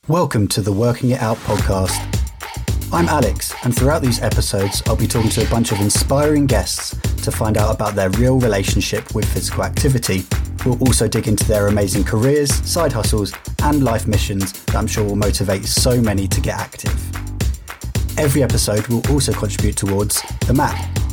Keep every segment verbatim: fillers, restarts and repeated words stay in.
Welcome to the Working It Out podcast. I'm Alex, and throughout these episodes, I'll be talking to a bunch of inspiring guests to find out about their real relationship with physical activity. We'll also dig into their amazing careers, side hustles, and life missions that I'm sure will motivate so many to get active. Every episode will also contribute towards the map.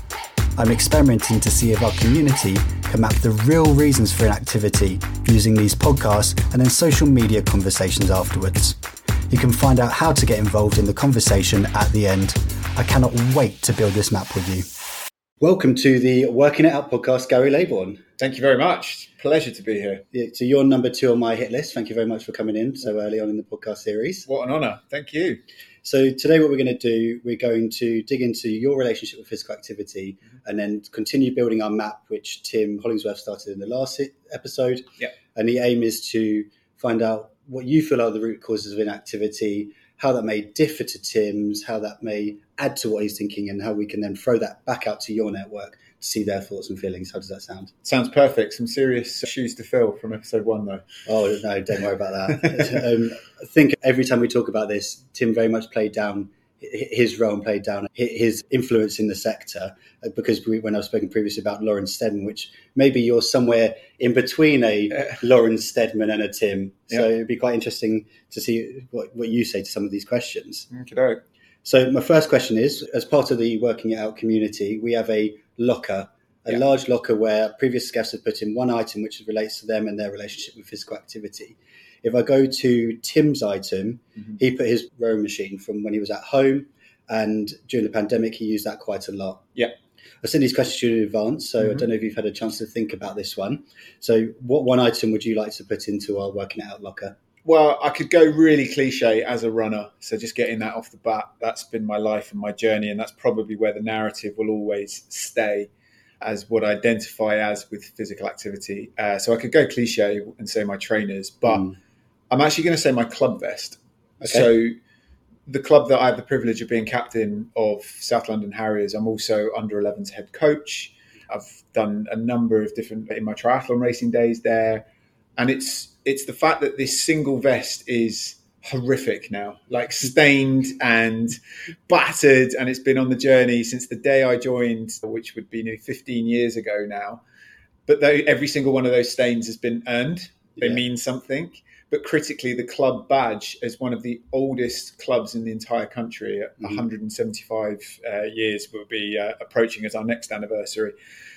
I'm experimenting to see if our community can map the real reasons for inactivity using these podcasts and then social media conversations afterwards. You can find out how to get involved in the conversation at the end. I cannot wait to build this map with you. Welcome to the Working It Out podcast, Gary Laybourne. Thank you very much. Pleasure to be here. Yeah, so you're number two on my hit list. Thank you very much for coming in so early on in the podcast series. What an honour. Thank you. So today what we're going to do, we're going to dig into your relationship with physical activity mm-hmm. and then continue building our map, which Tim Hollingsworth started in the last episode. Yeah. And the aim is to find out what you feel are the root causes of inactivity, how that may differ to Tim's, how that may add to what he's thinking, and how we can then throw that back out to your network to see their thoughts and feelings. How does that sound? Sounds perfect. Some serious shoes to fill from episode one, though. Oh, no, don't worry about that. um, I think every time we talk about this, Tim very much played down his role and played down his influence in the sector, because we, when I was speaking previously about Lauren Steadman, which maybe you're somewhere in between a Lauren Steadman and a Tim. So yeah. It'd be quite interesting to see what, what you say to some of these questions. Okay. So my first question is, as part of the Working It Out community, we have a locker, a yeah. large locker where previous guests have put in one item which relates to them and their relationship with physical activity. If I go to Tim's item, mm-hmm. he put his rowing machine from when he was at home, and during the pandemic, he used that quite a lot. Yeah. I sent these questions to you in advance, so mm-hmm. I don't know if you've had a chance to think about this one. So what one item would you like to put into our Working It Out locker? Well, I could go really cliche as a runner. So just getting that off the bat, that's been my life and my journey. And that's probably where the narrative will always stay as what I identify as with physical activity. Uh, so I could go cliche and say my trainers, but mm. I'm actually going to say my club vest. Okay. So the club that I have the privilege of being captain of, South London Harriers, I'm also under elevens head coach. I've done a number of different, in my triathlon racing days there. And it's it's the fact that this single vest is horrific now, like stained and battered. And it's been on the journey since the day I joined, which would be nearly fifteen years ago now. But though every single one of those stains has been earned, they yeah. mean something. But critically, the club badge, as one of the oldest clubs in the entire country at mm-hmm. one hundred seventy-five uh, years, will be uh, approaching as our next anniversary.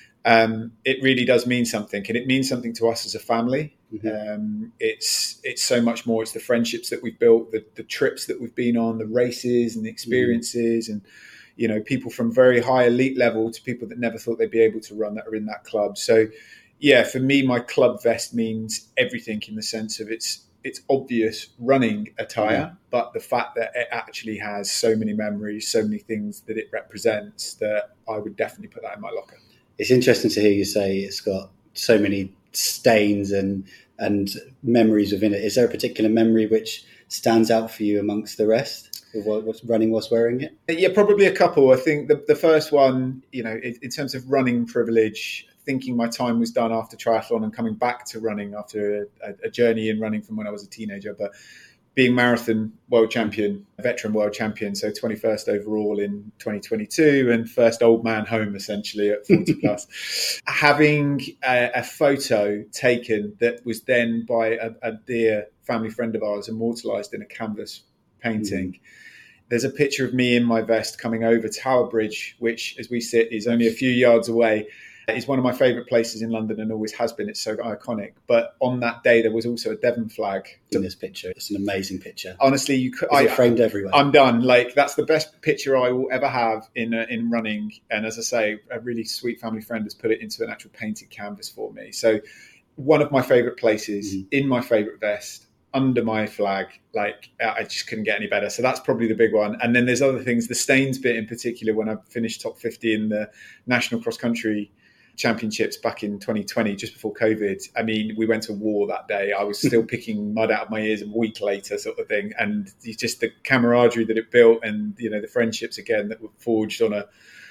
Um, it really does mean something, and it means something to us as a family. Mm-hmm. Um, it's it's so much more. It's the friendships that we've built, the, the trips that we've been on, the races and the experiences, mm-hmm. and you know, people from very high elite level to people that never thought they'd be able to run that are in that club. So, yeah, for me, my club vest means everything in the sense of it's it's obvious running attire, mm-hmm. but the fact that it actually has so many memories, so many things that it represents, that I would definitely put that in my locker. It's interesting to hear you say it's got so many stains and and memories within it. Is there a particular memory which stands out for you amongst the rest of what's running whilst wearing it? Yeah, probably a couple. I think the, the first one, you know, in, in terms of running privilege, thinking my time was done after triathlon and coming back to running after a, a journey in running from when I was a teenager, but being marathon world champion, veteran world champion, so twenty-first overall in twenty twenty-two and first old man home essentially at forty plus. Having a, a photo taken that was then by a, a dear family friend of ours immortalised in a canvas painting. Mm. There's a picture of me in my vest coming over Tower Bridge, which as we sit is only a few yards away. It's one of my favourite places in London and always has been. It's so iconic. But on that day, there was also a Devon flag. In this picture, it's an amazing picture. Honestly, you could. Is I, it framed everywhere? I'm done. Like that's the best picture I will ever have in uh, in running. And as I say, a really sweet family friend has put it into an actual painted canvas for me. So one of my favourite places, mm-hmm. in my favourite vest, under my flag. Like I just couldn't get any better. So that's probably the big one. And then there's other things. The Staines bit in particular, when I finished top fifty in the national cross country championships back in twenty twenty, just before COVID. I mean, we went to war that day. I was still picking mud out of my ears a week later, sort of thing. And just the camaraderie that it built, and you know, the friendships again that were forged on a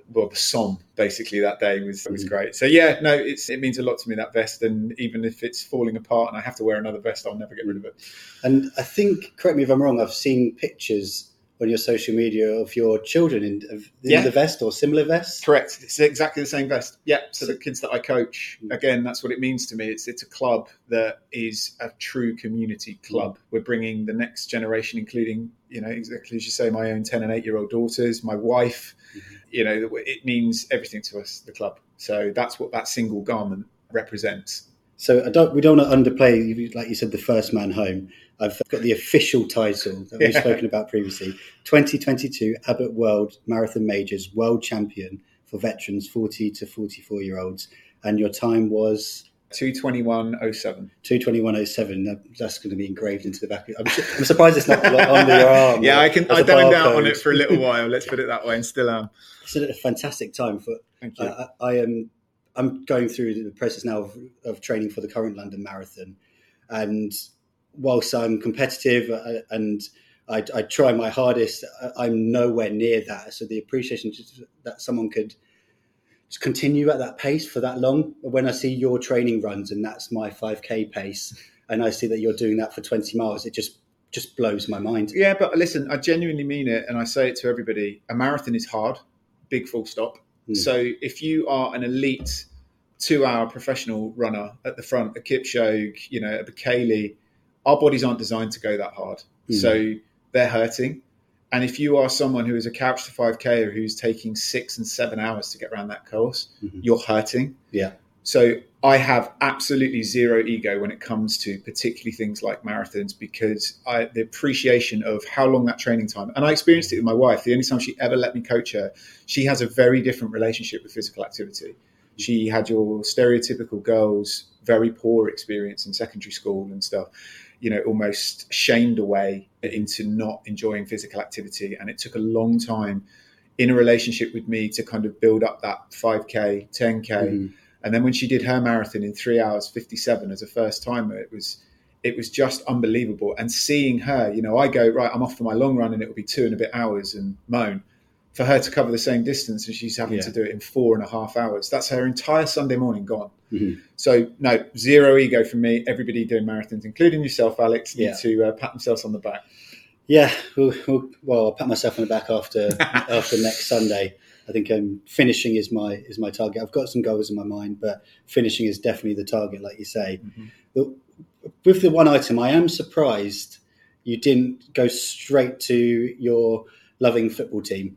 well, the Somme basically that day was was great. So yeah, no, it's it means a lot to me, that vest, and even if it's falling apart and I have to wear another vest, I'll never get rid of it. And I think, correct me if I'm wrong, I've seen pictures on your social media of your children in, in yeah. the vest or similar vests. Correct. It's exactly the same vest. Yeah. So the kids that I coach, again, that's what it means to me. It's it's a club that is a true community club. Mm. We're bringing the next generation, including, you know, exactly as you say, my own ten and eight year old daughters, my wife. Mm-hmm. You know, it means everything to us, the club. So that's what that single garment represents. So I don't, we don't want to underplay, like you said, the first man home. I've got the official title that we've yeah. spoken about previously. twenty twenty-two Abbott World Marathon Majors World Champion for veterans forty to forty-four year olds. And your time was? two twenty-one oh seven. two twenty-one oh seven. That's going to be engraved into the back. I'm, I'm surprised it's not on your arm. Yeah, I can. I doned out on it for a little while. Let's put it that way, and still am. It's a fantastic time. For, Thank you. I, I am. I'm going through the process now of, of training for the current London Marathon, and whilst I'm competitive and I, I try my hardest, I'm nowhere near that. So the appreciation that someone could just continue at that pace for that long. When I see your training runs and that's my five K pace, and I see that you're doing that for twenty miles, it just just blows my mind. Yeah, but listen, I genuinely mean it, and I say it to everybody. A marathon is hard, big full stop. Mm. So if you are an elite two-hour professional runner at the front, a Kipchoge, you know, a Bekele, our bodies aren't designed to go that hard. Mm. So they're hurting. And if you are someone who is a couch to five K or who's taking six and seven hours to get around that course, mm-hmm. you're hurting. Yeah. So I have absolutely zero ego when it comes to particularly things like marathons, because I, the appreciation of how long that training time, and I experienced it with my wife. The only time she ever let me coach her, she has a very different relationship with physical activity. She had your stereotypical girls, very poor experience in secondary school and stuff, you know, almost shamed away into not enjoying physical activity. And it took a long time in a relationship with me to kind of build up that five K, ten K. Mm. And then when she did her marathon in three hours fifty-seven as a first timer, it was it was just unbelievable. And seeing her, you know, I go, right, I'm off for my long run and it will be two and a bit hours and moan. For her to cover the same distance and she's having yeah. to do it in four and a half hours. That's her entire Sunday morning gone. Mm-hmm. So no, zero ego from me. Everybody doing marathons, including yourself, Alex, need yeah. to uh, pat themselves on the back. Yeah, well, well, well I'll pat myself on the back after after next Sunday. I think um, finishing is my is my target. I've got some goals in my mind, but finishing is definitely the target, like you say. Mm-hmm. The, with the one item, I am surprised you didn't go straight to your loving football team.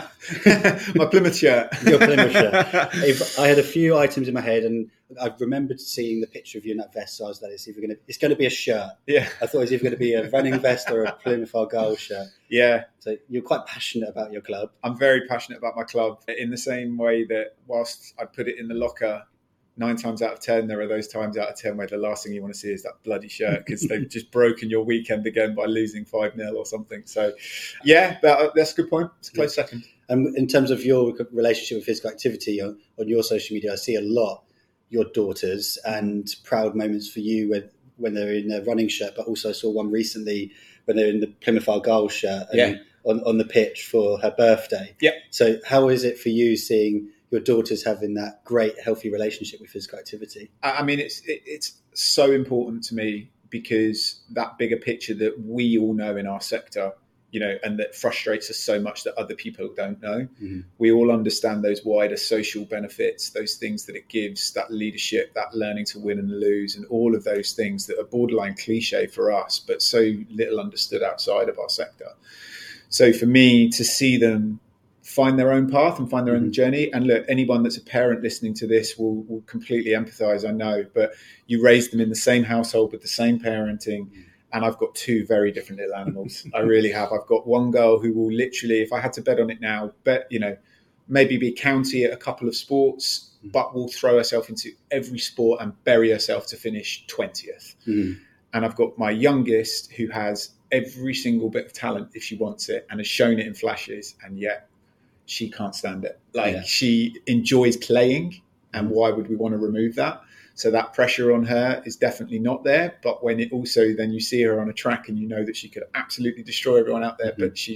My Plymouth shirt. Your Plymouth shirt. If I had a few items in my head, and I remembered seeing the picture of you in that vest, so I was like, it's either going to, it's going to be a shirt. Yeah. I thought it was either going to be a running vest or a Plymouth Argyle shirt. Yeah. So you're quite passionate about your club. I'm very passionate about my club, in the same way that whilst I put it in the locker, nine times out of ten, there are those times out of ten where the last thing you want to see is that bloody shirt, because they've just broken your weekend again by losing five nil or something. So, yeah, but that's a good point. It's a close yeah. second. And in terms of your relationship with physical activity on, on your social media, I see a lot your daughters and proud moments for you when, when they're in their running shirt, but also I saw one recently when they're in the Plymouth Argyle shirt and yeah. on, on the pitch for her birthday. Yeah. So how is it for you seeing your daughter's having that great, healthy relationship with physical activity? I mean, it's it, it's so important to me, because that bigger picture that we all know in our sector, you know, and that frustrates us so much that other people don't know. Mm-hmm. We all understand those wider social benefits, those things that it gives, that leadership, that learning to win and lose, and all of those things that are borderline cliche for us, but so little understood outside of our sector. So for me to see them find their own path and find their mm-hmm. own journey. And look, anyone that's a parent listening to this will, will completely empathize, I know, but you raised them in the same household with the same parenting. Mm-hmm. And I've got two very different little animals. I really have. I've got one girl who will literally, if I had to bet on it now, bet, you know, maybe be county at a couple of sports, mm-hmm. but will throw herself into every sport and bury herself to finish twentieth. Mm-hmm. And I've got my youngest who has every single bit of talent if she wants it and has shown it in flashes, and yet she can't stand it. Like yeah. she enjoys playing, and why would we want to remove that? So that pressure on her is definitely not there. But when it also, then you see her on a track and you know that she could absolutely destroy everyone out there, mm-hmm. but she's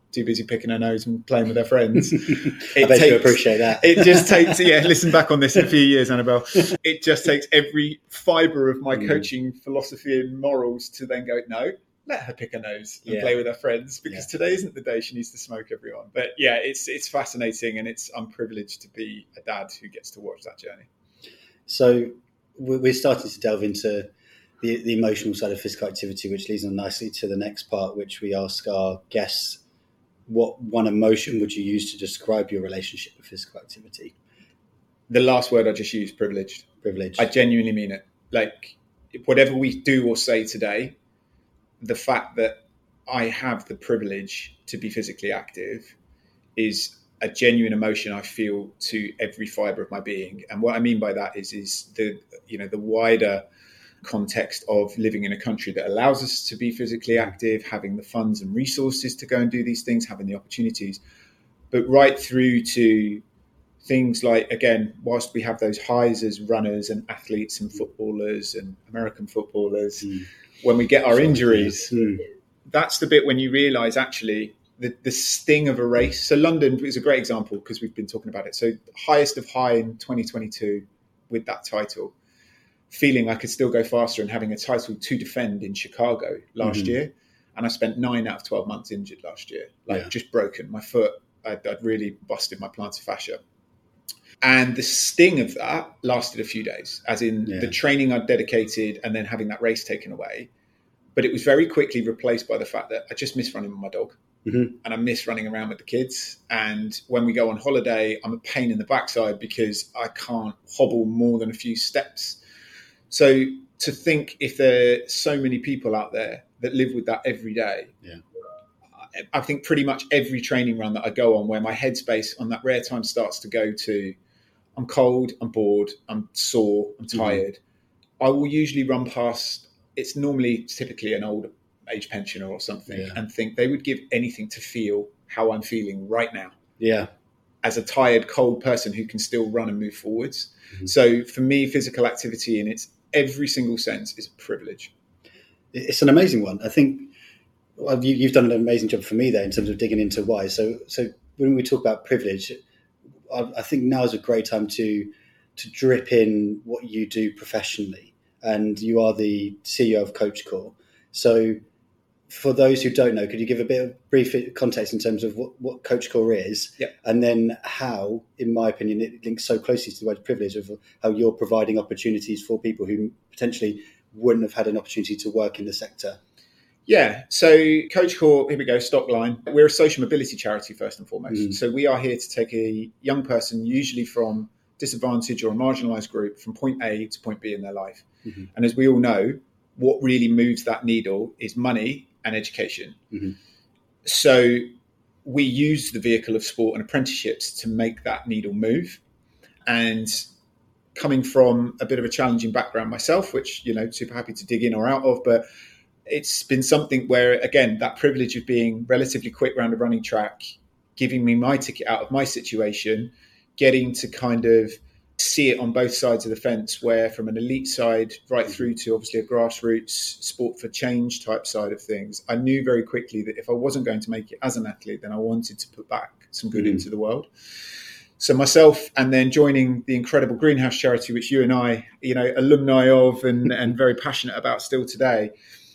too busy picking her nose and playing with her friends. It I bet takes, you appreciate that. It just takes, yeah, listen back on this in a few years, Annabelle. It just takes every fibre of my mm. coaching philosophy and morals to then go, no, let her pick her nose and yeah. play with her friends, because yeah. today isn't the day she needs to smoke everyone. But yeah, it's it's fascinating, and it's I'm privileged to be a dad who gets to watch that journey. So we're starting to delve into the, the emotional side of physical activity, which leads on nicely to the next part, which we ask our guests, what one emotion would you use to describe your relationship with physical activity? The last word I just used, privileged. Privileged. I genuinely mean it. Like, whatever we do or say today, the fact that I have the privilege to be physically active is a genuine emotion I feel to every fibre of my being. And what I mean by that is, is the, you know, the wider context of living in a country that allows us to be physically active, having the funds and resources to go and do these things, having the opportunities, but right through to things like, again, whilst we have those highs as runners and athletes and footballers and American footballers, mm. when we get our injuries, mm. that's the bit when you realise actually the, the sting of a race. So London is a great example because we've been talking about it. So highest of high in twenty twenty-two with that title, feeling I could still go faster and having a title to defend in Chicago last mm-hmm. year. And I spent nine out of twelve months injured last year, like yeah. just broken. My foot, I'd, I'd really busted my plantar fascia. And the sting of that lasted a few days, as in yeah. the training I'd dedicated and then having that race taken away. But it was very quickly replaced by the fact that I just miss running with my dog. Mm-hmm. And I miss running around with the kids. And when we go on holiday, I'm a pain in the backside because I can't hobble more than a few steps. So to think if there are so many people out there that live with that every day, yeah. I think pretty much every training run that I go on where my headspace on that rare time starts to go to, I'm cold, I'm bored, I'm sore, I'm tired, mm-hmm. I will usually run past, it's normally typically an old age pensioner or something, yeah. and think they would give anything to feel how I'm feeling right now. Yeah. As a tired, cold person who can still run and move forwards. Mm-hmm. So for me, physical activity in its every single sense is a privilege. It's an amazing one. I think well, you, you've done an amazing job for me there in terms of digging into why. So, so when we talk about privilege, I, I think now is a great time to to drip in what you do professionally. And you are the C E O of CoachCore. So for those who don't know, could you give a bit of brief context in terms of what, what CoachCore is, yep. and then how, in my opinion, it links so closely to the word privilege of how you're providing opportunities for people who potentially wouldn't have had an opportunity to work in the sector? Yeah, so CoachCore, here we go, Stockline. We're a social mobility charity first and foremost. Mm. So we are here to take a young person, usually from disadvantaged or a marginalised group, from point A to point B in their life. Mm-hmm. And as we all know, what really moves that needle is money and education. Mm-hmm. So we use the vehicle of sport and apprenticeships to make that needle move. And coming from a bit of a challenging background myself, which, you know, super happy to dig in or out of, but it's been something where, again, that privilege of being relatively quick around a running track, giving me my ticket out of my situation, getting to kind of see it on both sides of the fence, where from an elite side right through to obviously a grassroots sport for change type side of things, I knew very quickly that if I wasn't going to make it as an athlete, then I wanted to put back some good mm. into the world. So myself, and then joining the incredible Greenhouse charity, which you and I, you know, alumni of and, and very passionate about still today,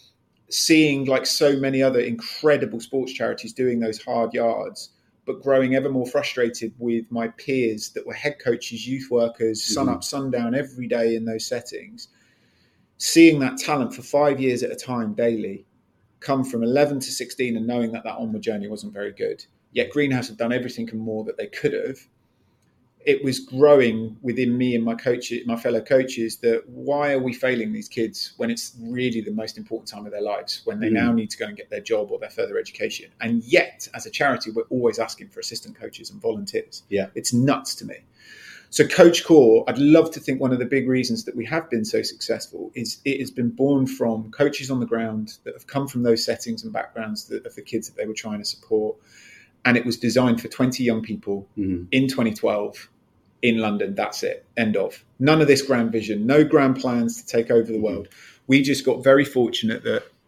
seeing like so many other incredible sports charities doing those hard yards, but growing ever more frustrated with my peers that were head coaches, youth workers, sun up, sundown every day in those settings, seeing that talent for five years at a time daily come from eleven to sixteen and knowing that that onward journey wasn't very good. Yet Greenhouse had done everything and more that they could have. It was growing within me and my coaches, my fellow coaches, that why are we failing these kids when it's really the most important time of their lives, when they mm. now need to go and get their job or their further education? And yet, as a charity, we're always asking for assistant coaches and volunteers. Yeah, it's nuts to me. So CoachCore, I'd love to think one of the big reasons that we have been so successful is it has been born from coaches on the ground that have come from those settings and backgrounds that, of the kids that they were trying to support. And it was designed for twenty young people mm. in twenty twelve in London. That's it. End of. None of this grand vision, no grand plans to take over the world. We just got very fortunate that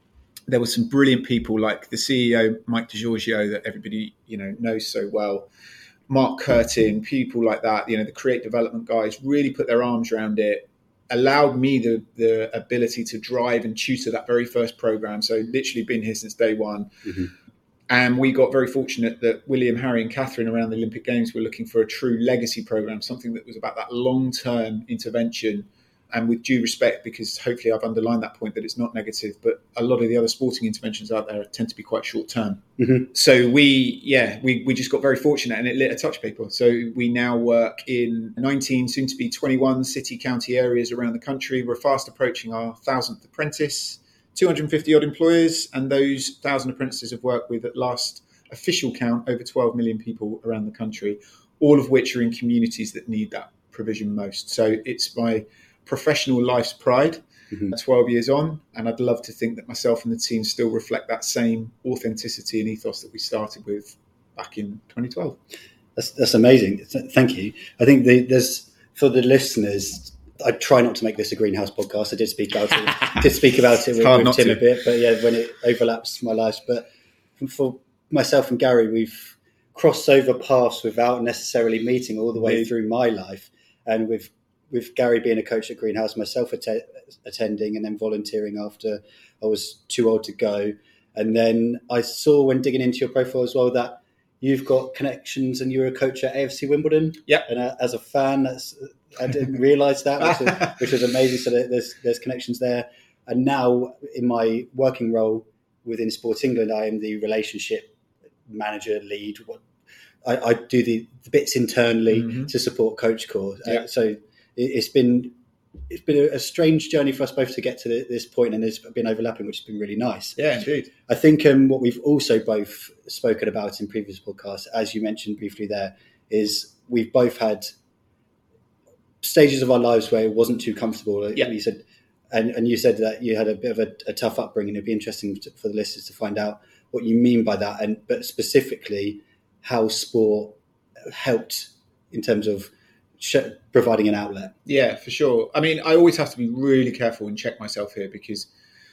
there were some brilliant people like the C E O, Mike DiGiorgio, that everybody, you know, knows so well. Mark Curtin, people like that, you know, the create development guys really put their arms around it, allowed me the the ability to drive and tutor that very first program. So literally been here since day one. Mm-hmm. And we got very fortunate that William, Harry and Catherine around the Olympic Games were looking for a true legacy program, something that was about that long-term intervention. And with due respect, because hopefully I've underlined that point that it's not negative, but a lot of the other sporting interventions out there tend to be quite short term. Mm-hmm. So we, yeah, we, we just got very fortunate and it lit a touch people. So we now work in nineteen, soon to be twenty-one city, county areas around the country. We're fast approaching our thousandth apprentice, two hundred fifty odd employers. And those thousand apprentices have worked with, at last official count, over twelve million people around the country, all of which are in communities that need that provision most. So it's my professional life's pride, mm-hmm. twelve years on, and I'd love to think that myself and the team still reflect that same authenticity and ethos that we started with back in twenty twelve. That's, that's amazing. Thank you. I think the, there's, for the listeners, I try not to make this a greenhouse podcast. I did speak about it, did speak about it with, with Tim to. a bit, but yeah, when it overlaps my life. But for myself and Gary, we've crossed over paths without necessarily meeting all the way yeah. through my life, and we've with Gary being a coach at Greenhouse, myself att- attending and then volunteering after I was too old to go. And then I saw when digging into your profile as well that you've got connections and you're a coach at A F C Wimbledon. Yeah. And uh, as a fan, that's, I didn't realise that, which was, which was amazing. So there's there's connections there. And now in my working role within Sports England, I am the relationship manager, lead. What I, I do the, the bits internally mm-hmm. to support Coach Corps. Yeah. Uh, so It's been it's been a strange journey for us both to get to this point, and there's been overlapping, which has been really nice. Yeah, indeed. I think um, what we've also both spoken about in previous podcasts, as you mentioned briefly there, is we've both had stages of our lives where it wasn't too comfortable. Yeah. You said, and, and you said that you had a bit of a, a tough upbringing. It'd be interesting to, for the listeners to find out what you mean by that, and but specifically how sport helped in terms of providing an outlet. Yeah, for sure. I mean, I always have to be really careful and check myself here because,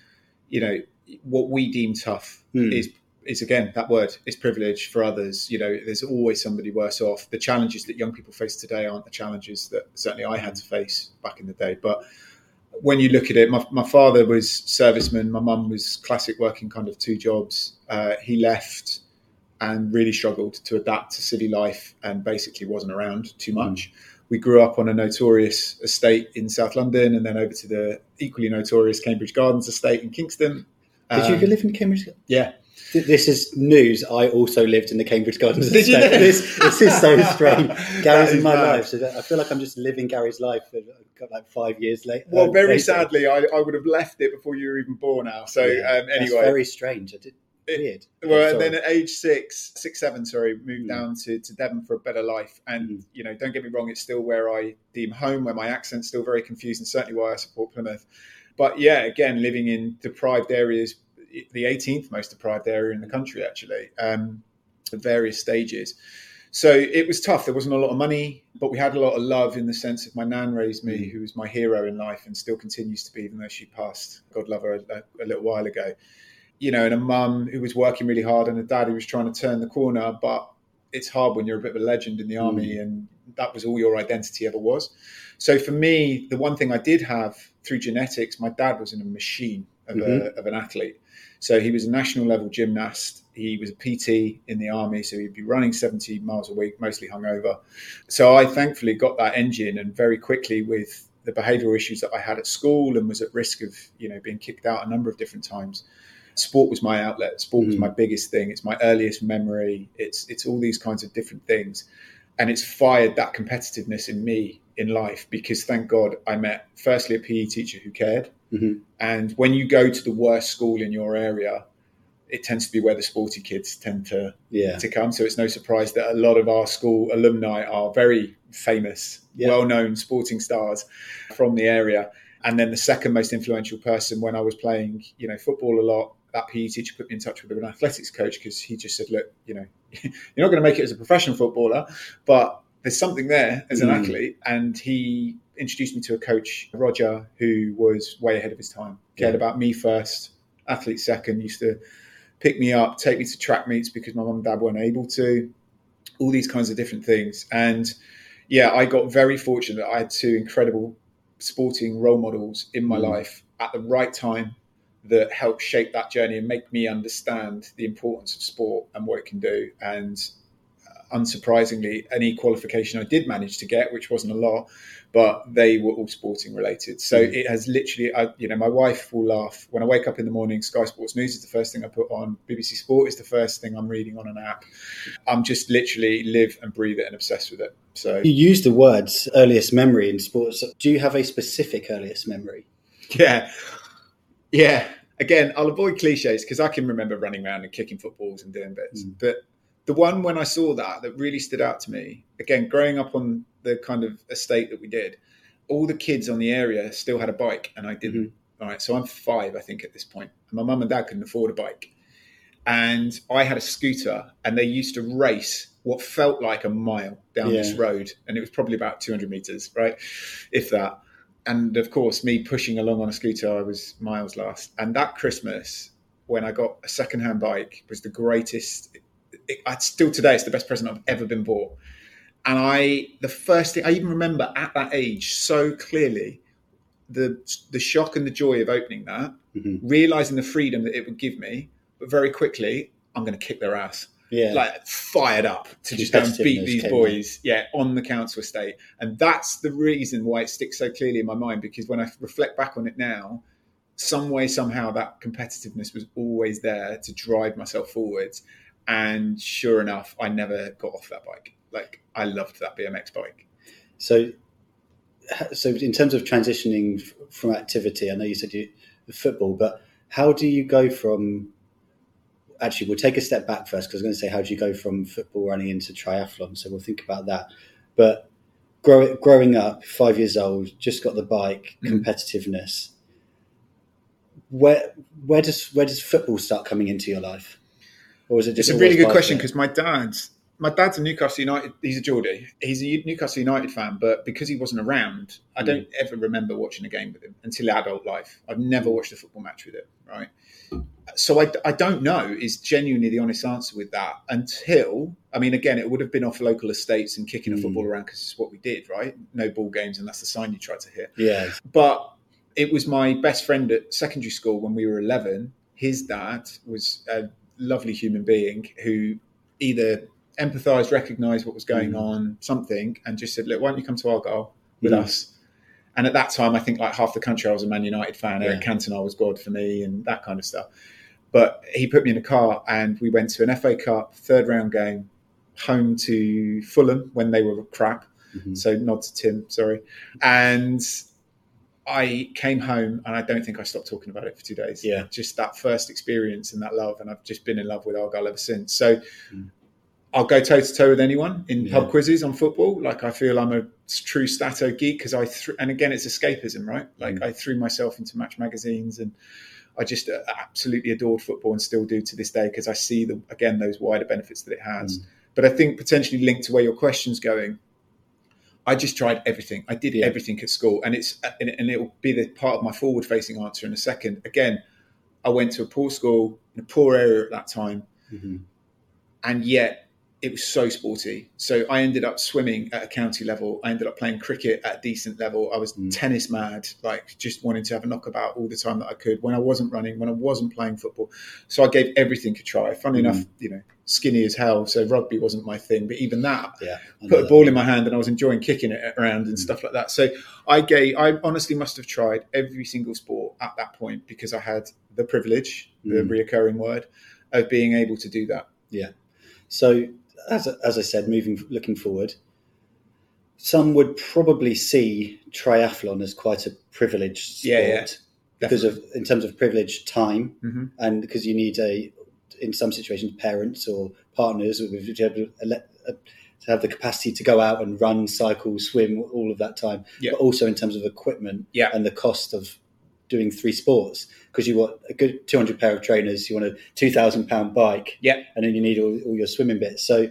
you know, what we deem tough mm. is, is again, that word is privilege for others. You know, there's always somebody worse off. The challenges that young people face today aren't the challenges that certainly I had to face back in the day. But when you look at it, my, my father was serviceman. My mum was classic working kind of two jobs. Uh, he left and really struggled to adapt to city life and basically wasn't around too much. Mm. We grew up on a notorious estate in South London and then over to the equally notorious Cambridge Gardens estate in Kingston. Did um, you live in Cambridge? Yeah. This is news. I also lived in the Cambridge Gardens Did estate. You? This, this is so strange. Gary's in my mad. life. So I feel like I'm just living Gary's life for like five years later. Well, very later. sadly, I, I would have left it before you were even born now. So yeah, um, anyway. That's very strange. I did. Weird. Well, and then at age six, six, seven, sorry, moved mm. down to, to Devon for a better life. And, mm. you know, don't get me wrong, it's still where I deem home, where my accent's still very confused and certainly why I support Plymouth. But yeah, again, living in deprived areas, the eighteenth most deprived area in the country, actually, um, at various stages. So it was tough. There wasn't a lot of money, but we had a lot of love in the sense of my nan raised me, mm. who was my hero in life and still continues to be, even though she passed, God love her, a, a little while ago. You know, and a mum who was working really hard and a dad who was trying to turn the corner. But it's hard when you're a bit of a legend in the army mm. and that was all your identity ever was. So for me, the one thing I did have through genetics, my dad was in a machine of, mm-hmm. a, of an athlete. So he was a national level gymnast. He was a P T in the army. So he'd be running seventy miles a week, mostly hungover. So I thankfully got that engine and very quickly with the behavioural issues that I had at school and was at risk of, you know, being kicked out a number of different times. Sport was my outlet. Sport was my biggest thing. It's my earliest memory. It's it's all these kinds of different things. And it's fired that competitiveness in me in life because thank God I met firstly a P E teacher who cared. Mm-hmm. And when you go to the worst school in your area, it tends to be where the sporty kids tend to, yeah. to come. So it's no surprise that a lot of our school alumni are very famous, yeah. well-known sporting stars from the area. And then the second most influential person when I was playing, you know, football a lot, that P E teacher put me in touch with an athletics coach because he just said, look, you know, you're not going to make it as a professional footballer, but there's something there as an mm. athlete. And he introduced me to a coach, Roger, who was way ahead of his time, cared yeah. about me first, athlete second, used to pick me up, take me to track meets because my mum and dad weren't able to, all these kinds of different things. And yeah, I got very fortunate that I had two incredible sporting role models in my mm. life at the right time that helped shape that journey and make me understand the importance of sport and what it can do. And uh, unsurprisingly, any qualification I did manage to get, which wasn't a lot, but they were all sporting related. So mm. it has literally, I, you know, my wife will laugh. When I wake up in the morning, Sky Sports News is the first thing I put on. B B C Sport is the first thing I'm reading on an app. I'm just literally live and breathe it and obsessed with it. So you use the words earliest memory in sports. Do you have a specific earliest memory? Yeah. Yeah. Again, I'll avoid cliches because I can remember running around and kicking footballs and doing bits. Mm. But the one when I saw that, that really stood out to me, again, growing up on the kind of estate that we did, all the kids on the area still had a bike and I didn't. Mm-hmm. All right. So I'm five, I think, at this point. And my mum and dad couldn't afford a bike. And I had a scooter and they used to race what felt like a mile down yeah. this road. And it was probably about two hundred meters, right? If that. And of course, me pushing along on a scooter, I was miles last. And that Christmas, when I got a secondhand bike, was the greatest. It, it, still today, it's the best present I've ever been bought. And I, the first thing I even remember at that age so clearly, the the shock and the joy of opening that, mm-hmm. realizing the freedom that it would give me, but very quickly, I'm going to kick their ass. Yeah. Like fired up to just go and beat these boys, yeah, on the council estate. And that's the reason why it sticks so clearly in my mind, because when I reflect back on it now, some way, somehow that competitiveness was always there to drive myself forwards. And sure enough, I never got off that bike. Like I loved that B M X bike. So, so in terms of transitioning from activity, I know you said you football, but how do you go from Actually, we'll take a step back first because I was going to say, how do you go from football running into triathlon? So we'll think about that. But grow, growing up, five years old, just got the bike, competitiveness. Where where does where does football start coming into your life? Or was it just? It's a really good question because my dad's my dad's a Newcastle United. He's a Geordie. He's a Newcastle United fan, but because he wasn't around, I don't mm. ever remember watching a game with him until adult life. I've never watched a football match with him. Right. So I, I don't know is genuinely the honest answer with that until, I mean, again, it would have been off local estates and kicking a mm. football around because it's what we did, right? No ball games and that's the sign you tried to hit. Yeah. But it was my best friend at secondary school when we were eleven. His dad was a lovely human being who either empathised, recognised what was going mm. on, something, and just said, look, why don't you come to Argyle with mm. us? And at that time, I think like half the country, I was a Man United fan. Yeah. Eric Cantona was God for me and that kind of stuff. But he put me in a car and we went to an F A Cup third round game home to Fulham when they were crap. Mm-hmm. So nod to Tim, sorry. And I came home and I don't think I stopped talking about it for two days. Yeah. Just that first experience and that love. And I've just been in love with Argyle ever since. So mm. I'll go toe to toe with anyone in yeah. pub quizzes on football. Like I feel I'm a true Stato geek because I, th- and again, it's escapism, right? Like mm. I threw myself into Match magazines and I just uh, absolutely adored football and still do to this day because I see, the, again, those wider benefits that it has. Mm. But I think potentially linked to where your question's going, I just tried everything. I did yeah. everything at school. And it's and it will be the part of my forward-facing answer in a second. Again, I went to a poor school in a poor area at that time. Mm-hmm. And yet it was so sporty. So I ended up swimming at a county level. I ended up playing cricket at a decent level. I was mm. tennis mad, like just wanting to have a knockabout all the time that I could when I wasn't running, when I wasn't playing football. So I gave everything a try. Funnily mm. enough, you know, skinny as hell. So rugby wasn't my thing. But even that, yeah, put a ball in my hand and I was enjoying kicking it around and mm. stuff like that. So I gave, I honestly must have tried every single sport at that point because I had the privilege, mm. the reoccurring word, of being able to do that. Yeah. So As as I said, moving looking forward, some would probably see triathlon as quite a privileged sport yeah, yeah, because of in terms of privileged time, mm-hmm. and because you need a in some situations parents or partners to have the capacity to go out and run, cycle, swim, all of that time, yeah. but also in terms of equipment yeah. and the cost of doing three sports, because you want a good two hundred pair of trainers, you want a two thousand pound bike, yeah, and then you need all, all your swimming bits. So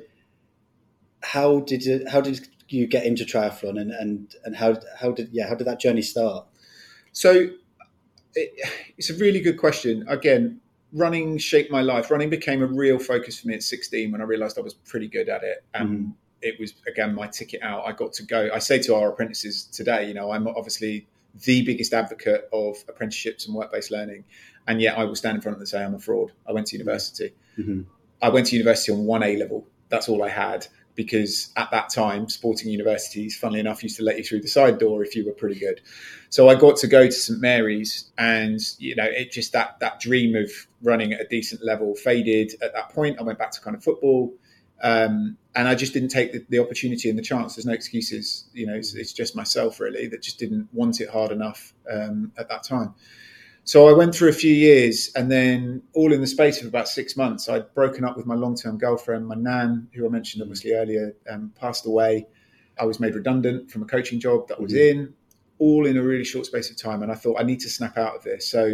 how did you, how did you get into triathlon, and, and, and how how did yeah how did that journey start? So it, it's a really good question. Again, running shaped my life. Running became a real focus for me at sixteen when I realised I was pretty good at it. And mm. it was, again, my ticket out. I got to go. I say to our apprentices today, you know, I'm obviously the biggest advocate of apprenticeships and work-based learning. And yet I will stand in front of them and say I'm a fraud. I went to university. Mm-hmm. I went to university on one A level. That's all I had. Because at that time, sporting universities, funnily enough, used to let you through the side door if you were pretty good. So I got to go to St Mary's, and you know, it just that that dream of running at a decent level faded at that point. I went back to kind of football, um, and I just didn't take the, the opportunity and the chance. There's no excuses, you know. It's, it's just myself really that just didn't want it hard enough um, at that time. So I went through a few years, and then all in the space of about six months, I'd broken up with my long-term girlfriend. My nan, who I mentioned obviously earlier, um, passed away. I was made redundant from a coaching job that I was mm-hmm. in, all in a really short space of time. And I thought I need to snap out of this. So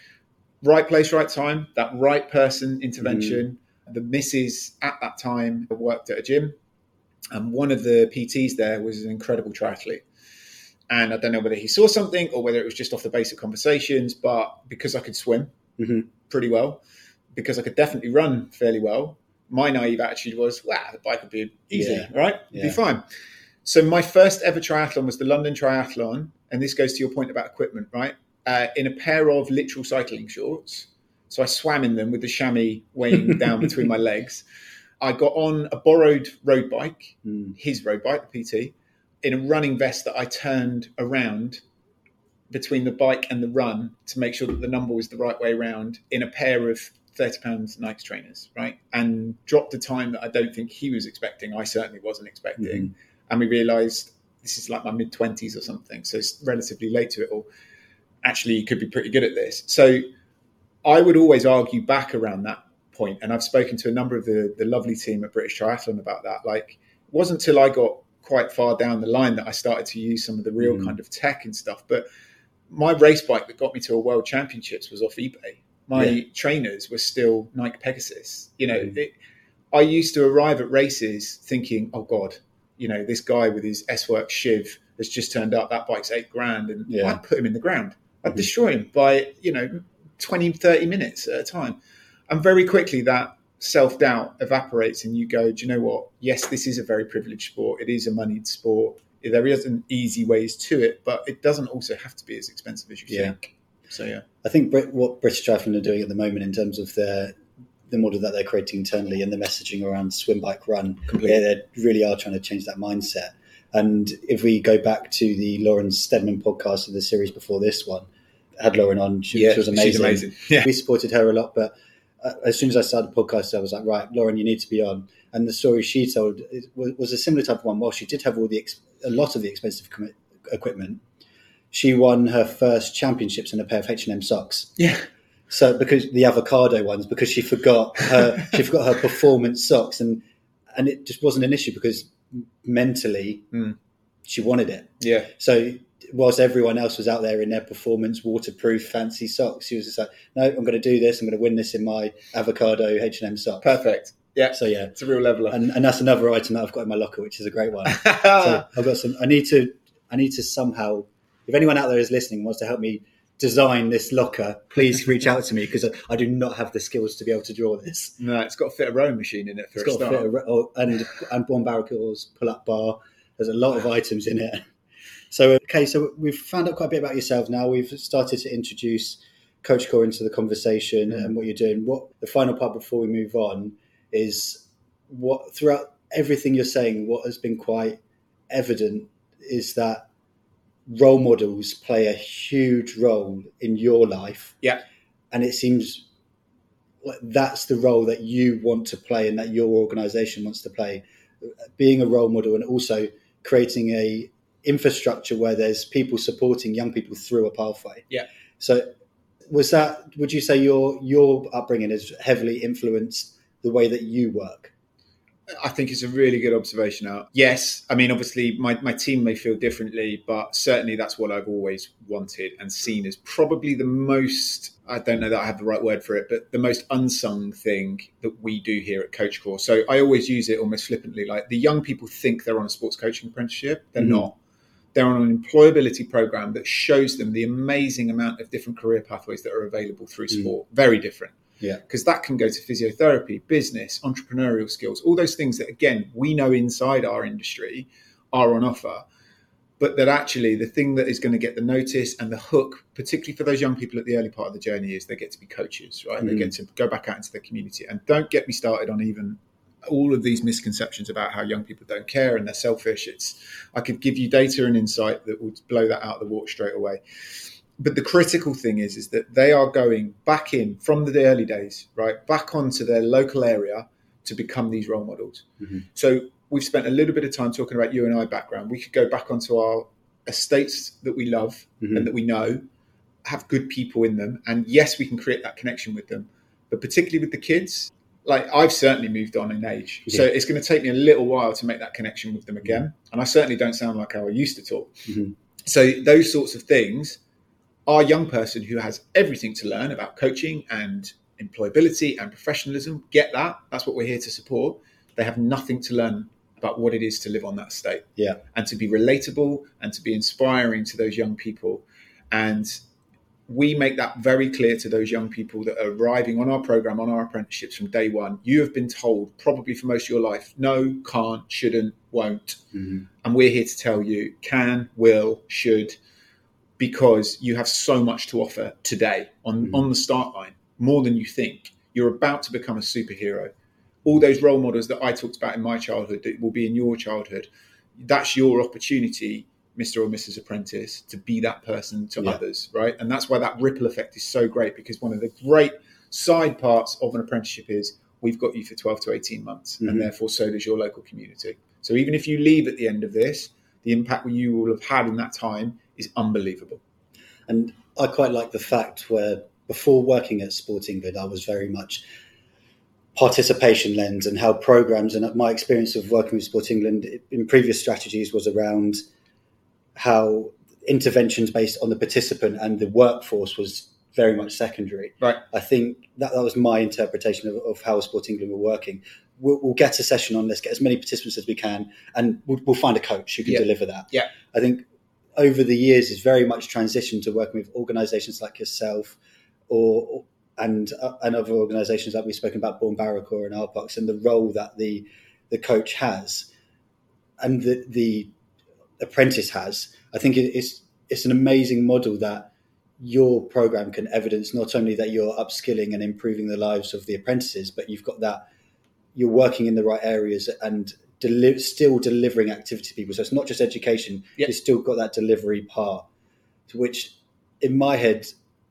right place, right time, that right person intervention. Mm-hmm. The missus at that time worked at a gym, and one of the P Ts there was an incredible triathlete. And I don't know whether he saw something or whether it was just off the basic conversations, but because I could swim mm-hmm. pretty well, because I could definitely run fairly well, my naive attitude was, wow, the bike would be easy, yeah. right? It'd yeah. be fine. So my first ever triathlon was the London Triathlon. And this goes to your point about equipment, right? Uh, in a pair of literal cycling shorts. So I swam in them with the chamois weighing down between my legs. I got on a borrowed road bike, mm. his road bike, the P T, in a running vest that I turned around between the bike and the run to make sure that the number was the right way around, in a pair of thirty pound Nike trainers, right? And dropped a time that I don't think he was expecting. I certainly wasn't expecting. Mm-hmm. And we realised this is like my mid-twenties or something, so it's relatively late to it all. Actually, you could be pretty good at this. So I would always argue back around that point, and I've spoken to a number of the, the lovely team at British Triathlon about that. Like, it wasn't until I got quite far down the line that I started to use some of the real mm. kind of tech and stuff. But my race bike that got me to a world championships was off eBay. My yeah. trainers were still Nike Pegasus. You know, mm. it, I used to arrive at races thinking, oh God, you know, this guy with his S-Works Shiv has just turned up. That bike's eight grand. And yeah. I'd put him in the ground. I'd mm-hmm. destroy him by, you know, twenty, thirty minutes at a time. And very quickly that self-doubt evaporates and you go, do you know what? Yes, this is a very privileged sport. It is a moneyed sport. There isn't easy ways to it, but it doesn't also have to be as expensive as you yeah. think. So, yeah. I think Brit- what British Triathlon are doing at the moment in terms of their the model that they're creating internally and the messaging around swim, bike, run, Completely. they really are trying to change that mindset. And if we go back to the Lauren Steadman podcast of the series before this one, had Lauren on, she, yeah, she was amazing. She's amazing. Yeah. We supported her a lot, but as soon as I started the podcast, I was like, right, Lauren, you need to be on. And the story she told was a similar type of one. While she did have all the a lot of the expensive equipment, she won her first championships in a pair of H and M socks. Yeah. So because the avocado ones, because she forgot her, she forgot her performance socks, and and it just wasn't an issue because mentally mm. she wanted it. Yeah. So whilst everyone else was out there in their performance, waterproof, fancy socks, she was just like, no, I'm going to do this. I'm going to win this in my avocado H and M socks. Perfect. Yeah. So yeah, it's a real leveler. And, and that's another item that I've got in my locker, which is a great one. So I've got some, I need to, I need to somehow, if anyone out there is listening and wants to help me design this locker, please reach out to me because I, I do not have the skills to be able to draw this. No, it's got to fit a rowing machine in it for it's a got start. To fit a, oh, and, and Born Barricades, pull-up bar. There's a lot of items in it. So, okay, so we've found out quite a bit about yourself now. We've started to introduce Coach Core into the conversation mm. and what you're doing. What the final part before we move on is what throughout everything you're saying, what has been quite evident is that role models play a huge role in your life. Yeah. And it seems like that's the role that you want to play and that your organisation wants to play, being a role model and also creating a infrastructure where there's people supporting young people through a pathway. Yeah. So was that, would you say your your upbringing has heavily influenced the way that you work? I think it's a really good observation. Out. Yes. I mean, obviously my, my team may feel differently, but certainly that's what I've always wanted and seen as probably the most, I don't know that I have the right word for it, but the most unsung thing that we do here at Coach Core. So I always use it almost flippantly, like the young people think they're on a sports coaching apprenticeship. They're mm-hmm. not. they're on an employability program that shows them the amazing amount of different career pathways that are available through sport. Mm. Very different. Yeah. Because that can go to physiotherapy, business, entrepreneurial skills, all those things that, again, we know inside our industry are on offer. But that actually the thing that is going to get the notice and the hook, particularly for those young people at the early part of the journey, is they get to be coaches, right? Mm. They get to go back out into the community. And don't get me started on even all of these misconceptions about how young people don't care and they're selfish. It's, I could give you data and insight that would blow that out of the water straight away. But the critical thing is, is that they are going back in from the early days, right, back onto their local area to become these role models. Mm-hmm. So we've spent a little bit of time talking about you and I background. We could go back onto our estates that we love mm-hmm. and that we know have good people in them. And yes, we can create that connection with them. But particularly with the kids, like I've certainly moved on in age. Yeah. So it's going to take me a little while to make that connection with them again. Mm-hmm. And I certainly don't sound like how I used to talk. Mm-hmm. So those sorts of things, our young person who has everything to learn about coaching and employability and professionalism, get that. That's what we're here to support. They have nothing to learn about what it is to live on that estate. Yeah. And to be relatable and to be inspiring to those young people. And we make that very clear to those young people that are arriving on our program, on our apprenticeships from day one. You have been told probably for most of your life, no, can't, shouldn't, won't. Mm-hmm. And we're here to tell you can, will, should, because you have so much to offer today on, mm-hmm. on the start line, more than you think. You're about to become a superhero. All those role models that I talked about in my childhood that will be in your childhood, that's your opportunity, Mister or Missus Apprentice, to be that person to yeah. others, right? And that's why that ripple effect is so great, because one of the great side parts of an apprenticeship is we've got you for twelve to eighteen months, mm-hmm. and therefore so does your local community. So even if you leave at the end of this, the impact you will have had in that time is unbelievable. And I quite like the fact where before working at Sport England, I was very much participation lens, and how programs, and my experience of working with Sport England in previous strategies was around how interventions based on the participant and the workforce was very much secondary. Right. I think that, that was my interpretation of, of how Sport England were working. We'll, we'll get a session on this, get as many participants as we can, and we'll, we'll find a coach who can yeah. deliver that. Yeah. I think over the years it's very much transitioned to working with organisations like yourself or, or and uh, and other organisations that we've spoken about, Bourne Barracore and Arpox, and the role that the the coach has and the the apprentice has. I think it's it's an amazing model that your program can evidence not only that you're upskilling and improving the lives of the apprentices, but you've got that you're working in the right areas and deli- still delivering activity to people. So it's not just education; yep. You've still got that delivery part, which in my head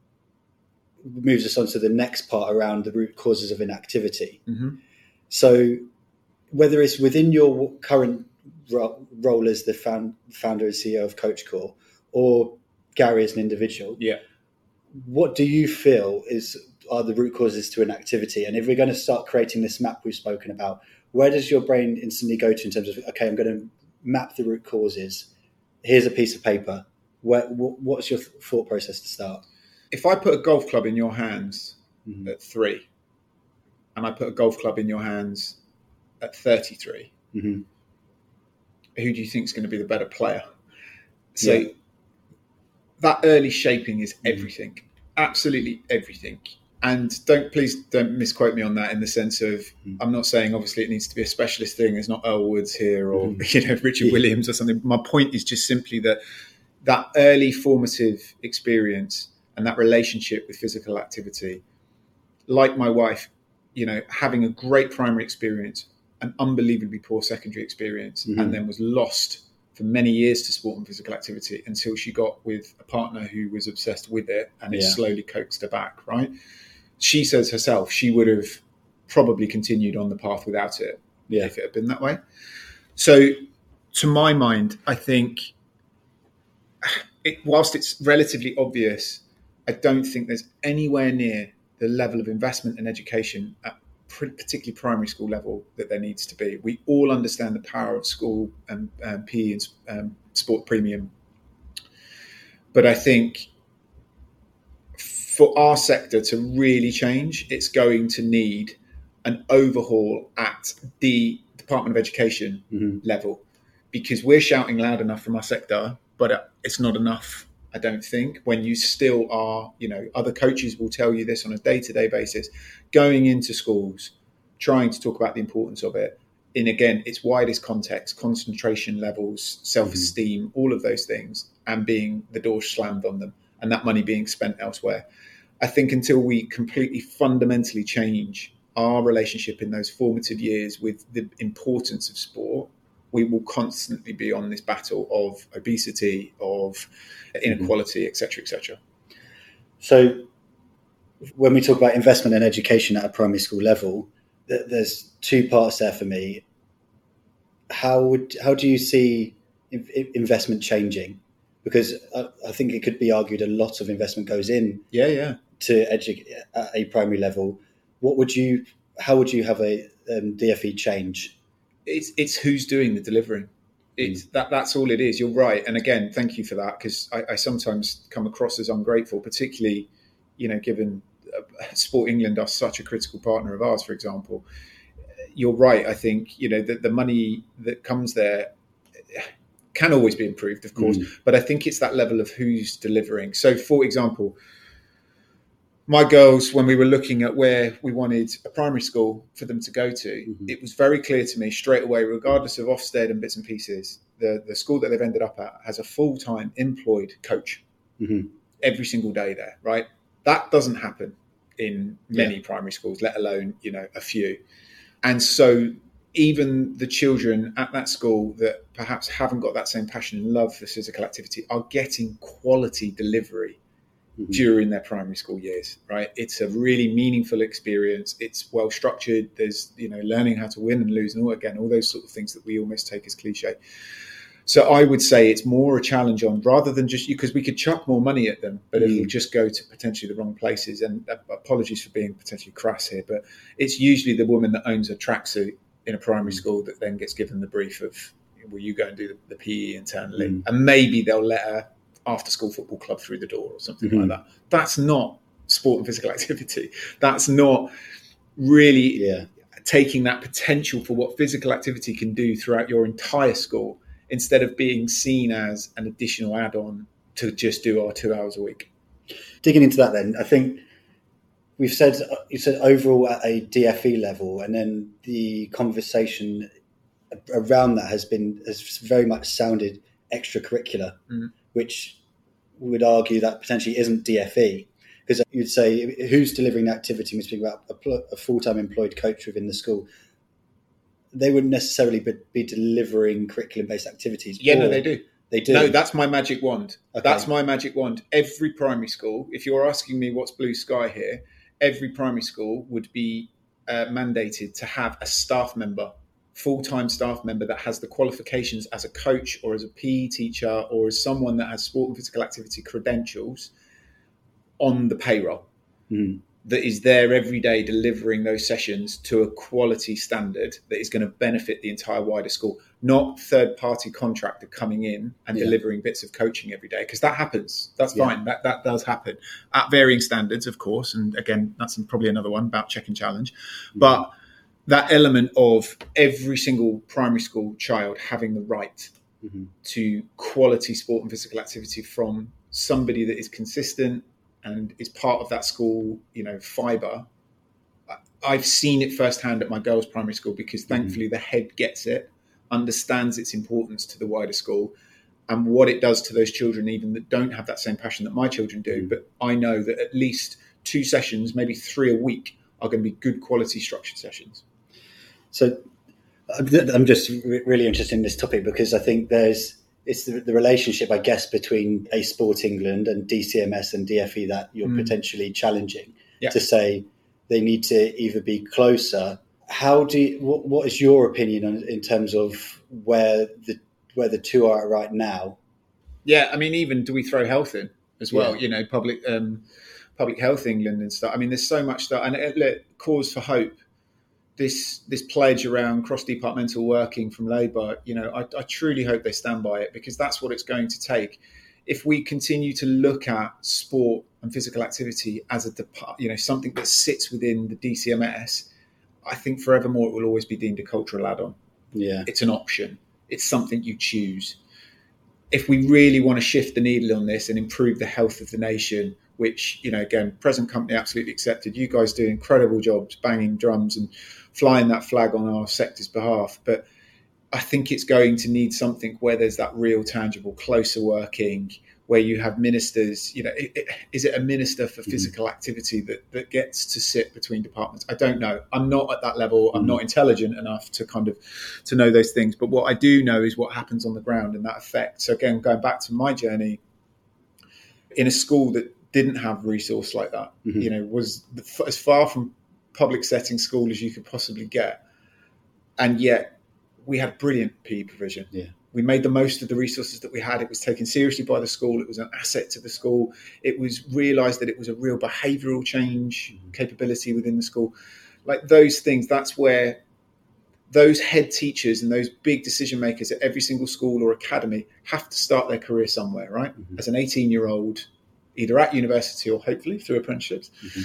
moves us on to the next part around the root causes of inactivity. Mm-hmm. So whether it's within your current ro- role as the found, founder and C E O of CoachCore, or Gary as an individual, yeah, what do you feel is are the root causes to inactivity? And if we're going to start creating this map we've spoken about, where does your brain instantly go to in terms of, okay, I'm going to map the root causes. Here's a piece of paper. Where, what's your thought process to start? If I put a golf club in your hands mm-hmm. at three, and I put a golf club in your hands at thirty-three, mm-hmm. who do you think is going to be the better player? So yeah. that early shaping is everything, mm-hmm. absolutely everything. And don't please don't misquote me on that in the sense of mm-hmm. I'm not saying obviously it needs to be a specialist thing. There's not Earl Woods here or mm-hmm. you know Richard yeah. Williams or something. My point is just simply that that early formative experience and that relationship with physical activity, like my wife, you know, having a great primary experience, an unbelievably poor secondary experience, mm-hmm. and then was lost for many years to sport and physical activity until she got with a partner who was obsessed with it, and it yeah. slowly coaxed her back, right? She says herself she would have probably continued on the path without it yeah. if it had been that way. So to my mind, I think it, whilst it's relatively obvious, I don't think there's anywhere near the level of investment in education at particularly primary school level that there needs to be. We all understand the power of school and um, P E and um, sport premium. But I think for our sector to really change, it's going to need an overhaul at the Department of Education mm-hmm. level, because we're shouting loud enough from our sector but it's not enough, I don't think, when you still are, you know, other coaches will tell you this on a day-to-day basis, going into schools, trying to talk about the importance of it in, again, its widest context, concentration levels, self-esteem, mm-hmm. all of those things, and being the door slammed on them and that money being spent elsewhere. I think until we completely fundamentally change our relationship in those formative years with the importance of sport, we will constantly be on this battle of obesity, of inequality, mm-hmm. et cetera, et cetera. So when we talk about investment in education at a primary school level, th- there's two parts there for me. How would how do you see in- investment changing? Because I, I think it could be argued a lot of investment goes in yeah, yeah. to educate at a primary level. What would you? How would you have a um, D F E change? It's it's who's doing the delivering. It's mm. that that's all it is. You're right. And again, thank you for that, because I, I sometimes come across as ungrateful, particularly, you know, given uh, Sport England are such a critical partner of ours, for example. You're right. I think, you know, that the money that comes there can always be improved, of course, mm. but I think it's that level of who's delivering. So, for example, my girls, when we were looking at where we wanted a primary school for them to go to, mm-hmm. it was very clear to me straight away, regardless of Ofsted and bits and pieces, the, the school that they've ended up at has a full-time employed coach mm-hmm. every single day there, right? That doesn't happen in many yeah. primary schools, let alone, you know, a few. And so even the children at that school that perhaps haven't got that same passion and love for physical activity are getting quality delivery Mm-hmm. during their primary school years, right? It's a really meaningful experience. It's well structured. There's, you know, learning how to win and lose, and all, again, all those sort of things that we almost take as cliche. So I would say it's more a challenge on, rather than just, because we could chuck more money at them, but mm-hmm. it'll just go to potentially the wrong places. And uh, apologies for being potentially crass here, but it's usually the woman that owns a tracksuit in a primary mm-hmm. school that then gets given the brief of, will you go and do the, the P E internally? Mm-hmm. And maybe they'll let her after school football club through the door or something mm-hmm. like that. That's not sport and physical activity. That's not really yeah. taking that potential for what physical activity can do throughout your entire school, instead of being seen as an additional add-on to just do our two hours a week. Digging into that then, I think we've said, you said overall at a D F E level, and then the conversation around that has been, has very much sounded extracurricular. Mm. Which would argue that potentially isn't D F E, because you'd say who's delivering the activity. We speak about a, a full-time employed coach within the school. They wouldn't necessarily be, be delivering curriculum-based activities. Yeah, no, they do. They do. No, that's my magic wand. Okay. That's my magic wand. Every primary school, if you're asking me what's blue sky here, every primary school would be uh, mandated to have a staff member, full-time staff member that has the qualifications as a coach or as a P E teacher or as someone that has sport and physical activity credentials on the payroll mm. that is there every day delivering those sessions to a quality standard that is going to benefit the entire wider school, not third-party contractor coming in and yeah. delivering bits of coaching every day, because that happens. That's yeah. fine. That that does happen at varying standards, of course. And again, that's probably another one about check and challenge. Mm. But that element of every single primary school child having the right mm-hmm. to quality sport and physical activity from somebody that is consistent and is part of that school, you know, fibre. I've seen it firsthand at my girls' primary school, because thankfully mm-hmm. the head gets it, understands its importance to the wider school and what it does to those children, even that don't have that same passion that my children do. Mm-hmm. But I know that at least two sessions, maybe three a week, are going to be good quality structured sessions. So I'm just really interested in this topic, because I think there's it's the, the relationship, I guess, between a Sport England and D C M S and D F E that you're mm. potentially challenging yeah. to say they need to either be closer. How do you, what, what is your opinion on, in terms of where the where the two are right now? Yeah, I mean, even do we throw health in as well? Yeah. You know, public um, public health England and stuff. I mean, there's so much that, and it, it, cause for hope. This this pledge around cross-departmental working from Labour, you know, I, I truly hope they stand by it, because that's what it's going to take. If we continue to look at sport and physical activity as a depart, you know, something that sits within the D C M S, I think forevermore it will always be deemed a cultural add-on. Yeah, it's an option. It's something you choose. if we really want to shift the needle on this and improve the health of the nation, which, you know, again, present company absolutely accepted. You guys do incredible jobs, banging drums and flying that flag on our sector's behalf. But I think it's going to need something where there's that real, tangible, closer working, where you have ministers, you know, it, it, is it a minister for physical activity that, that gets to sit between departments? I don't know. I'm not at that level. I'm not intelligent enough to kind of, to know those things. But what I do know is what happens on the ground and that effect. So again, going back to my journey in a school that didn't have resource like that, mm-hmm. you know, was the, as far from public setting school as you could possibly get. And yet we had brilliant P E provision. Yeah. We made the most of the resources that we had. It was taken seriously by the school. It was an asset to the school. It was realised that it was a real behavioural change mm-hmm. capability within the school. Like those things, that's where those head teachers and those big decision makers at every single school or academy have to start their career somewhere, right? Mm-hmm. As an eighteen-year-old, either at university or hopefully through apprenticeships. Mm-hmm.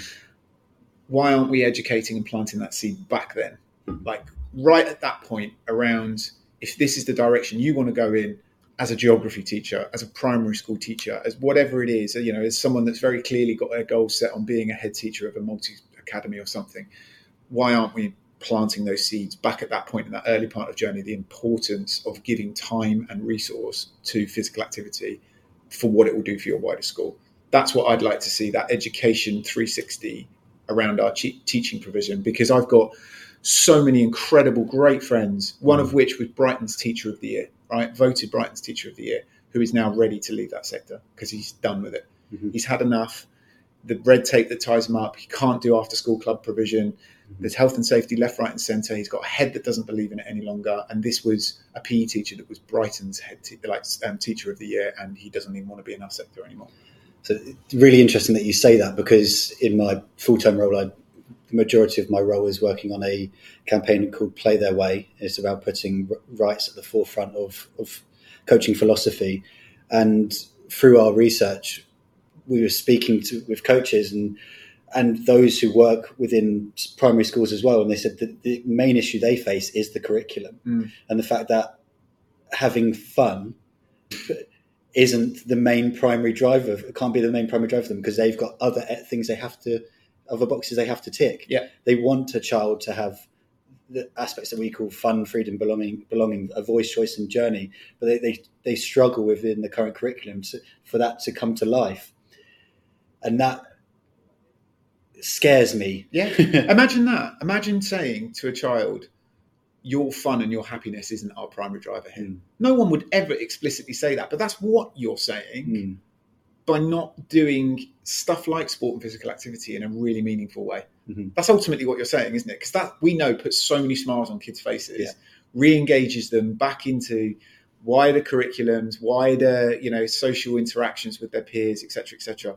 Why aren't we educating and planting that seed back then? Mm-hmm. Like right at that point around... if this is the direction you want to go in as a geography teacher, as a primary school teacher, as whatever it is, you know, as someone that's very clearly got their goal set on being a head teacher of a multi-academy or something, why aren't we planting those seeds back at that point in that early part of journey, the importance of giving time and resource to physical activity for what it will do for your wider school? That's what I'd like to see, that education three sixty around our che- teaching provision, because I've got so many incredible, great friends, one of which was Brighton's Teacher of the Year, right? Voted Brighton's Teacher of the Year, who is now ready to leave that sector because he's done with it. Mm-hmm. He's had enough. The red tape that ties him up. He can't do after school club provision. Mm-hmm. There's health and safety left, right and centre. He's got a head that doesn't believe in it any longer. And this was a P E teacher that was Brighton's head te- like um, Teacher of the Year, and he doesn't even want to be in our sector anymore. So it's really interesting that you say that, because in my full-time role, I the majority of my role is working on a campaign called Play Their Way. It's about putting rights at the forefront of, of coaching philosophy. And through our research, we were speaking to with coaches and and those who work within primary schools as well. And they said that the main issue they face is the curriculum mm. and the fact that having fun isn't the main primary driver. It can't be the main primary driver for them because they've got other things they have to other boxes they have to tick. Yeah. They want a child to have the aspects that we call fun, freedom, belonging, belonging, a voice, choice, and journey, but they they, they struggle within the current curriculum to, for that to come to life, and that scares me. Yeah, imagine that. Imagine saying to a child, "Your fun and your happiness isn't our primary driver here." Mm. No one would ever explicitly say that, but that's what you're saying. Mm. By not doing stuff like sport and physical activity in a really meaningful way. Mm-hmm. That's ultimately what you're saying, isn't it? Because that, we know, puts so many smiles on kids' faces, yeah. re-engages them back into wider curriculums, wider, you know, social interactions with their peers, et cetera, et cetera.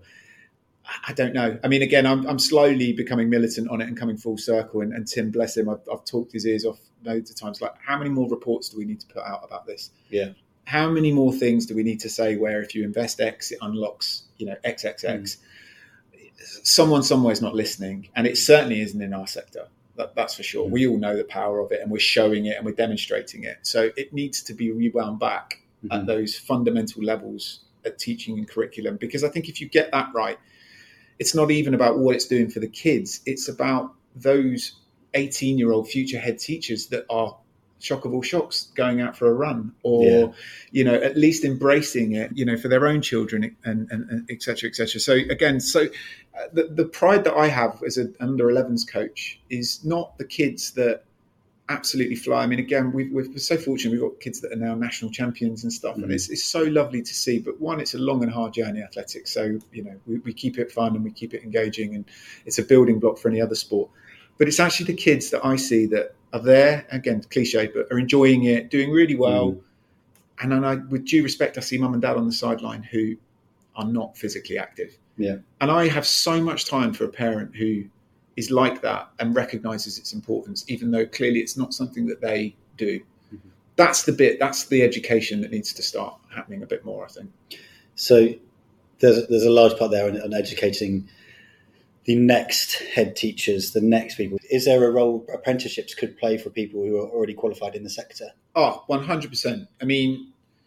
I don't know. I mean, again, I'm, I'm slowly becoming militant on it and coming full circle. And, and Tim, bless him, I've, I've talked his ears off loads of times. Like, how many more reports do we need to put out about this? Yeah. How many more things do we need to say where if you invest X, it unlocks, you know, X X X? Mm. Someone somewhere is not listening, and it certainly isn't in our sector. That, that's for sure. Mm. We all know the power of it, and we're showing it and we're demonstrating it. So it needs to be rewound back mm-hmm. at those fundamental levels at teaching and curriculum, because I think if you get that right, it's not even about what it's doing for the kids. It's about those eighteen-year-old future head teachers that are shock of all shocks going out for a run, or yeah. you know, at least embracing it, you know, for their own children, and, and, and et cetera, et cetera. So again, so uh, the, the pride that I have as an under elevens coach is not the kids that absolutely fly. I mean, again, we've, we're so fortunate. We've got kids that are now national champions and stuff, mm-hmm. and it's, it's so lovely to see. But one, it's a long and hard journey, athletics. So, you know, we, we keep it fun and we keep it engaging, and it's a building block for any other sport. But it's actually the kids that I see that are there, again, cliche, but are enjoying it, doing really well. Mm. And then I, with due respect, I see mum and dad on the sideline who are not physically active. Yeah. And I have so much time for a parent who is like that and recognises its importance, even though clearly it's not something that they do. Mm-hmm. That's the bit, that's the education that needs to start happening a bit more, I think. So there's, there's a large part there on, on educating the next head teachers, the next people. Is there a role apprenticeships could play for people who are already qualified in the sector? Oh, one hundred percent. I mean,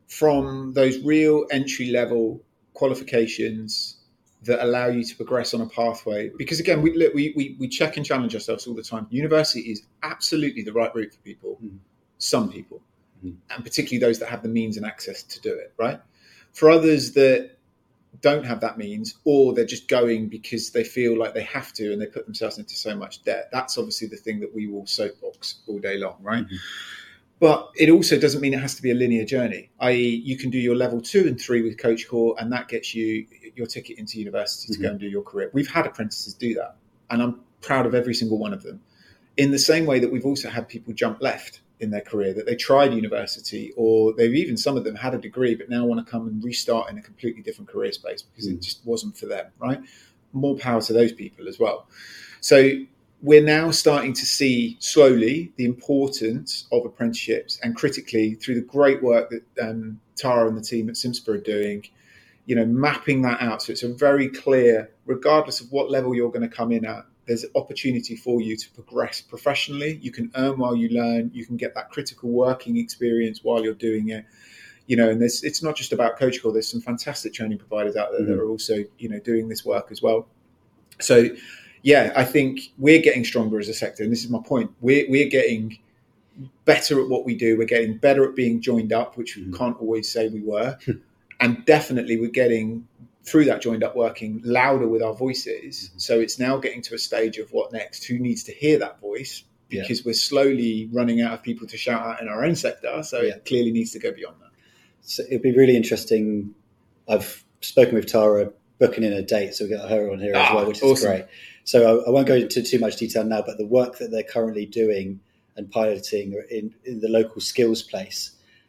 from those real entry level qualifications that allow you to progress on a pathway. Because again, we, we, we, we check and challenge ourselves all the time. University is absolutely the right route for people, mm. some people, mm. and particularly those that have the means and access to do it, right? For others that don't have that means, or they're just going because they feel like they have to and they put themselves into so much debt, that's obviously the thing that we will soapbox all day long, right? Mm-hmm. But it also doesn't mean it has to be a linear journey, that is you can do your level two and three with Coach Core, and that gets you your ticket into university to mm-hmm. go and do your career. We've had apprentices do that, and I'm proud of every single one of them. In the same way that we've also had people jump left in their career, that they tried university, or they've even, some of them had a degree, but now want to come and restart in a completely different career space because mm-hmm. it just wasn't for them, right? More power to those people as well. So we're now starting to see slowly the importance of apprenticeships, and critically through the great work that um, Tara and the team at Simspa are doing, you know, mapping that out. So it's a very clear, regardless of what level you're going to come in at, there's an opportunity for you to progress professionally. You can earn while you learn. You can get that critical working experience while you're doing it. You know, and there's, it's not just about Coach Core. There's some fantastic training providers out there mm-hmm. that are also, you know, doing this work as well. So, yeah, I think we're getting stronger as a sector, and this is my point. We're we're getting better at what we do. We're getting better at being joined up, which mm-hmm. we can't always say we were, and definitely we're getting, through that joined up working, louder with our voices. Mm-hmm. So it's now getting to a stage of what next? Who needs to hear that voice? Because yeah. we're slowly running out of people to shout out in our own sector. So yeah. it clearly needs to go beyond that. So it'd be really interesting. I've spoken with Tara, booking in a date, so we got her on here ah, as well, which is awesome. Great. So I, I won't go into too much detail now, but the work that they're currently doing and piloting in, in the local skills place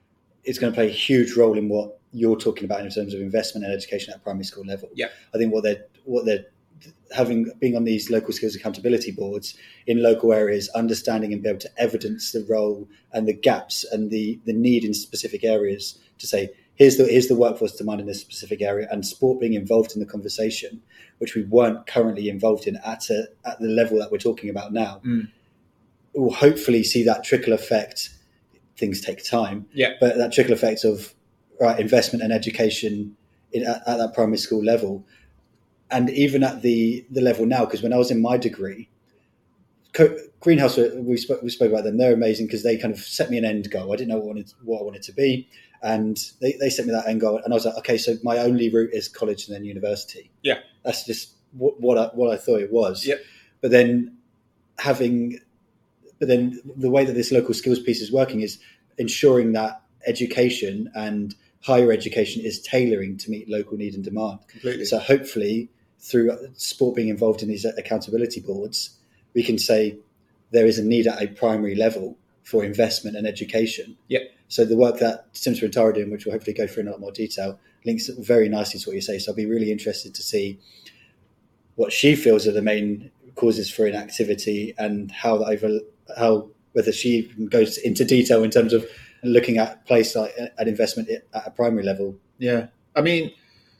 is going to play a huge role in what you're talking about in terms of investment and education at primary school level. Yeah, I think what they're what they're having, being on these local skills accountability boards in local areas, understanding and be able to evidence the role and the gaps and the the need in specific areas to say, here's the here's the workforce demand in this specific area, and sport being involved in the conversation, which we weren't currently involved in at a, at the level that we're talking about now. Mm. We'll hopefully see that trickle effect. Things take time, yeah, but that trickle effect of right investment and education in, at, at that primary school level, and even at the the level now. Because when I was in my degree, Co- Greenhouse, we spoke we spoke about them. They're amazing because they kind of set me an end goal. I didn't know what I wanted, what I wanted to be. And they, they set me that end goal, and I was like, okay, so my only route is college and then university. Yeah, that's just what, what I what I thought it was. Yeah, but then having, but then the way that this local skills piece is working is ensuring that education and higher education is tailoring to meet local need and demand. Completely. So hopefully, through sport being involved in these accountability boards, we can say there is a need at a primary level for investment and education. Yeah. So the work that Simspa and Tara are doing, which we'll hopefully go through in a lot more detail, links very nicely to what you say. So I'll be really interested to see what she feels are the main causes for inactivity, and how that over how whether she goes into detail in terms of looking at place like an investment at a primary level. Yeah, I mean,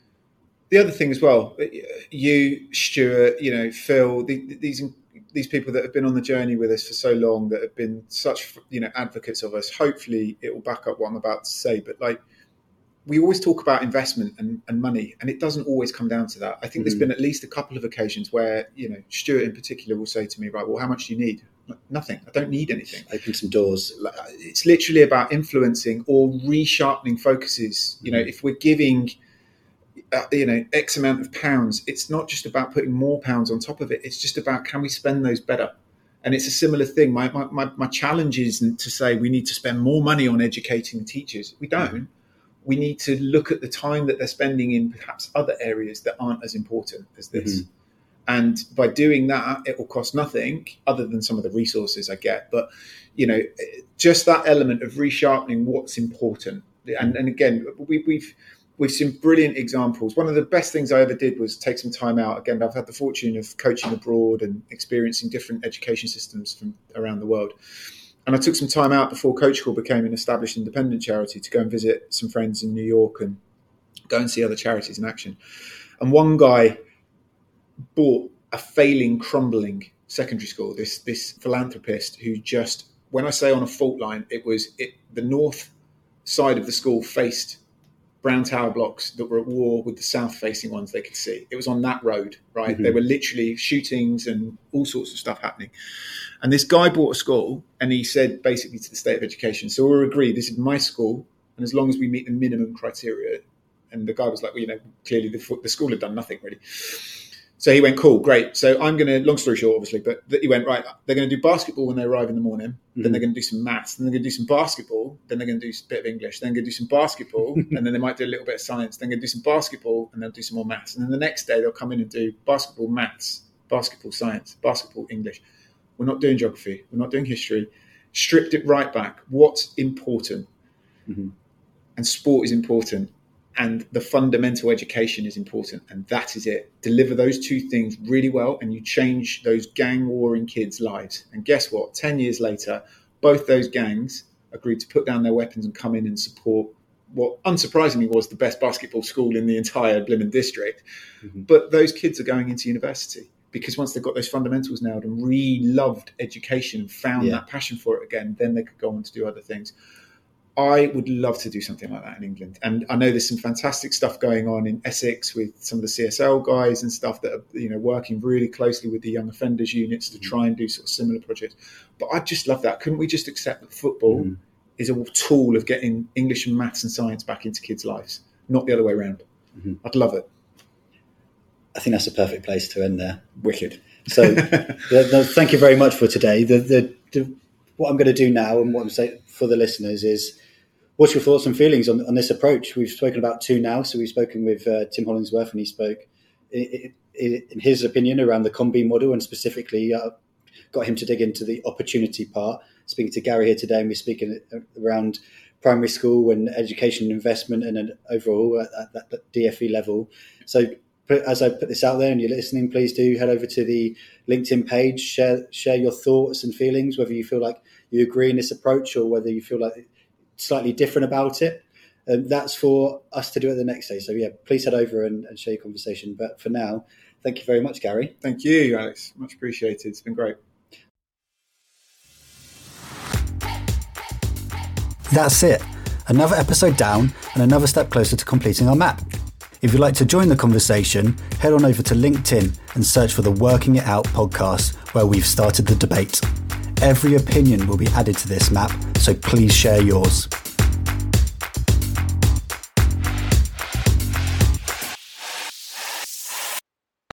the other thing as well, you, Stuart, you know, Phil, the, these. These people that have been on the journey with us for so long, that have been such, you know, advocates of us. Hopefully it will back up what I'm about to say. But like, we always talk about investment and, and money, and it doesn't always come down to that. I think mm-hmm. there's been at least a couple of occasions where, you know, Stuart in particular will say to me, right, well, how much do you need? Nothing. I don't need anything. Open some doors. It's literally about influencing or resharpening focuses. You know, mm-hmm. if we're giving, Uh, you know, X amount of pounds, it's not just about putting more pounds on top of it. It's just about, can we spend those better? And it's a similar thing. My my my, my challenge isn't to say we need to spend more money on educating teachers. We don't. Mm-hmm. We need to look at the time that they're spending in perhaps other areas that aren't as important as this. Mm-hmm. And by doing that, it will cost nothing other than some of the resources I get. But, you know, just that element of resharpening what's important. And, and again, we, we've... We've seen brilliant examples. One of the best things I ever did was take some time out. Again, I've had the fortune of coaching abroad and experiencing different education systems from around the world. And I took some time out before Coach Core became an established independent charity to go and visit some friends in New York and go and see other charities in action. And one guy bought a failing, crumbling secondary school, this this philanthropist who just, when I say on a fault line, it was it, the north side of the school faced brown tower blocks that were at war with the south-facing ones they could see. It was on that road, right? Mm-hmm. There were literally shootings and all sorts of stuff happening. And this guy bought a school, and he said basically to the State of Education, so we'll agree, this is my school, and as long as we meet the minimum criteria. And the guy was like, well, you know, clearly the, the school had done nothing really. So he went, cool, great. So I'm going to, long story short, obviously, but he went, right, they're going to do basketball when they arrive in the morning. Mm-hmm. Then they're going to do some maths. Then they're going to do some basketball. Then they're going to do a bit of English. Then they're going to do some basketball. And then they might do a little bit of science. Then they're going to do some basketball. And they'll do some more maths. And then the next day they'll come in and do basketball, maths, basketball, science, basketball, English. We're not doing geography. We're not doing history. Stripped it right back. What's important? Mm-hmm. And sport is important. And the fundamental education is important. And that is it. Deliver those two things really well, and you change those gang warring kids' lives. And guess what? Ten years later, both those gangs agreed to put down their weapons and come in and support what unsurprisingly was the best basketball school in the entire Blimmen district. Mm-hmm. But those kids are going into university because once they've got those fundamentals nailed and re-loved education and found yeah. that passion for it again, then they could go on to do other things. I would love to do something like that in England. And I know there's some fantastic stuff going on in Essex with some of the C S L guys and stuff that are, you know, working really closely with the young offenders units to try and do sort of similar projects. But I just love that. Couldn't we just accept that football mm. is a tool of getting English and maths and science back into kids' lives, not the other way around? Mm-hmm. I'd love it. I think that's a perfect place to end there. Wicked. So the, the, thank you very much for today. The, the, the, what I'm going to do now and what I'm saying for the listeners is, what's your thoughts and feelings on, on this approach? We've spoken about two now. So we've spoken with uh, Tim Hollingsworth, and he spoke in, in, in his opinion around the COM-B model, and specifically uh, got him to dig into the opportunity part. Speaking to Gary here today, and we're speaking around primary school and education investment and an overall at that, that D F E level. So as I put this out there and you're listening, please do head over to the LinkedIn page, share share your thoughts and feelings, whether you feel like you agree in this approach or whether you feel like slightly different about it. Um, that's for us to do at the next day. So yeah, please head over and, and share your conversation. But for now, thank you very much, Gary. Thank you, Alex. Much appreciated. It's been great. That's it. Another episode down and another step closer to completing our map. If you'd like to join the conversation, head on over to LinkedIn and search for the Working It Out podcast, where we've started the debate. Every opinion will be added to this map, so please share yours.